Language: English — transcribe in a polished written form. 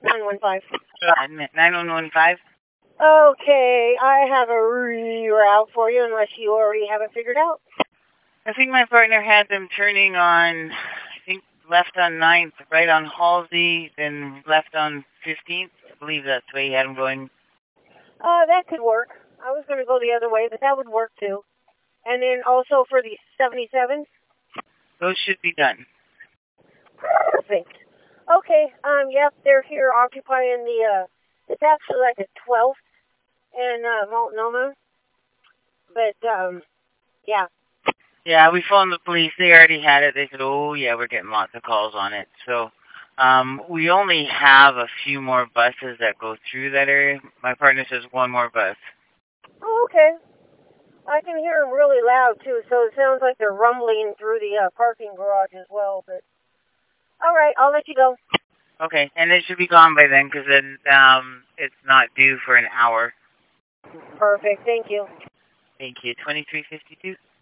915. 9115? Okay, I have a reroute for you unless you already have it figured out. I think my partner had them turning on, I think left on 9th, right on Halsey, then left on 15th. I believe that's the way he had them going. That could work. I was going to go the other way, but that would work too. And then also for the 77s? Those should be done. Perfect. Okay, yep, they're here occupying the, it's actually like the 12th in, Multnomah. But, yeah. Yeah, we phoned the police. They already had it. They said, oh, yeah, we're getting lots of calls on it. So we only have a few more buses that go through that area. My partner says one more bus. Oh, okay. I can hear them really loud, too, so it sounds like they're rumbling through the parking garage as well. But all right, I'll let you go. Okay, and it should be gone by then because then it's not due for an hour. Perfect. Thank you. Thank you. 2352?